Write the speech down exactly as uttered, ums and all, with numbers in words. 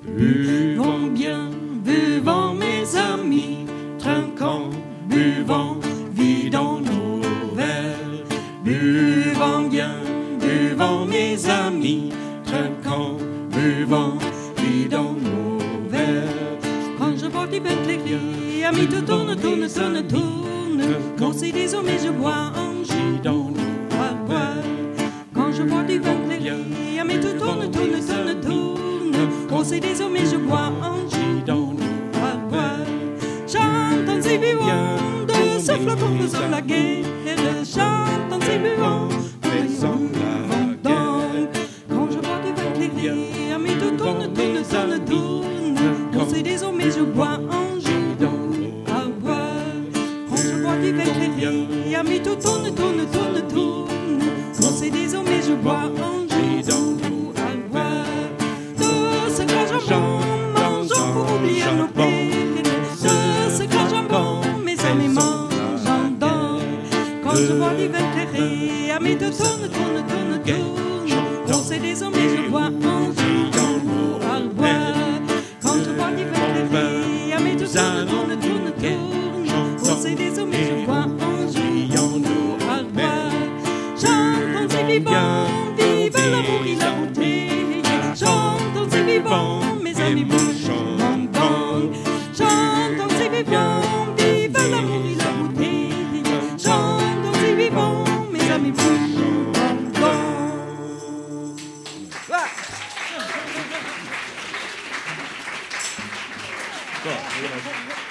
Buvons bien, buvons mes amis, trinquons, buvons, vidons nos verres. Buvons bien, buvons mes amis, trinquons, buvons, vidons nos verres. Quand je bois du vin clair, amis, tout tourne, tourne, tourne, tourne. Quand c'est des hommes et je bois en gidon. Quand je bois du vin clair, amis, tout tourne, tourne, tourne, tourne. Quand c'est des hommes et je bois en gidon. Chantons et buvons de ce flacon de sur la guerre. Chantons et buvons, faisons la guerre. Quand je bois du vin clair, amis, tout tourne, tourne, tourne, tourne. Quand c'est des hommes et je bois en gidon. Quand je bois du vin clair, amis, tout tourne, tourne, tourne, tourne. Quand c'est des hommes et je bois en gidon. De ce gras jambon, mangeons pour oublier nos peines. De ce gras jambon, mes amis mangent en dents. Quand je bois du vin clair, amis, tout tourne, tourne, tourne, tourne. Quand c'est des hommes et je bois en gidon. Quand je bois du vin clair, amis, tout tourne, tourne, tourne, tourne. Quand c'est des hommes et je bois en gidon. Chantons et vivons, vive l'amour et la beauté. Chantons et vivons, mes amis, bougeons en bande. Chantons et vivons, vive l'amour et la beauté. Chantons et vivons, mes amis, bougeons en bande. Bon,